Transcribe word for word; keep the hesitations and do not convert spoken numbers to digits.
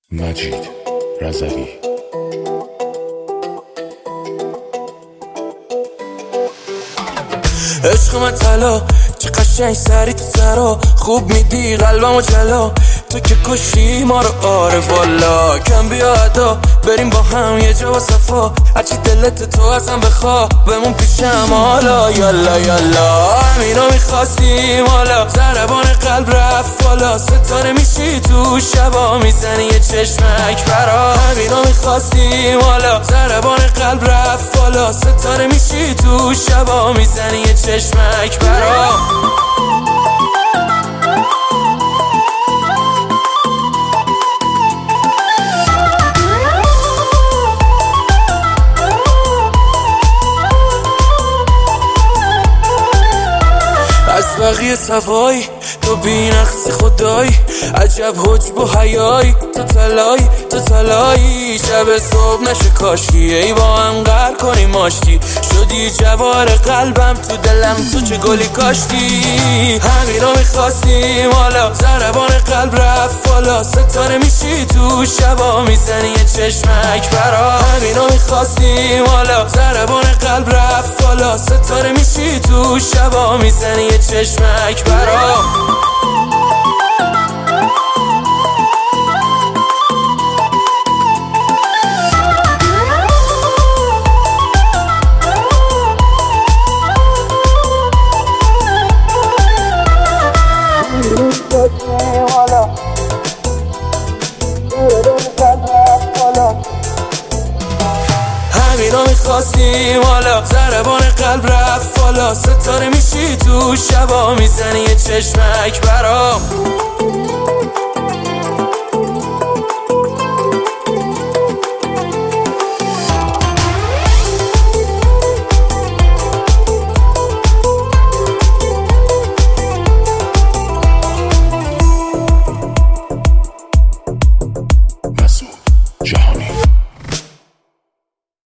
مجید رضوی. عشق من طلا چه قشنگ سری تو سرا، خوب میدی قلبمو جلا، تو که کشی ما رو. آره والا کم بیا ادا بریم با هم یه جا با صفا، هرچی دلت تو ازم بخوا بمون پیشم حالا. یالا یالا همینا میخواستیم حالا، ضربان قلب رفت بالا، ستاره میشی تو شبا میزنی یه چشمک برا. همینا میخواستیم حالا، ضربان قلب رفت بالا، ستاره میشی تو شبا میزنی یه چشمک برا. از بقیه صفایی تو بی نقص خدایی، عجب حجب و حیایی، تو طلایی تو طلایی، شب صبح نشه کاشکی ای با هم قهر کنیم آشتی، شدی جوار قلبم تو دلم تو چه گلی کاشتی. همینا میخواستیم حالا، ضربان قلب رفت بالا، ستاره میشی تو شبا میزنی یه چشمک برا. همینا میخواستیم حالا، ضربان قلب رفت بالا، ستاره میشی تو شبا میزنی یه چشمک برا. همینا میخواستیم حالا، ضربان قلب رفت بالا، ستاره میشی تو شبا میزنی یه چشمک برا.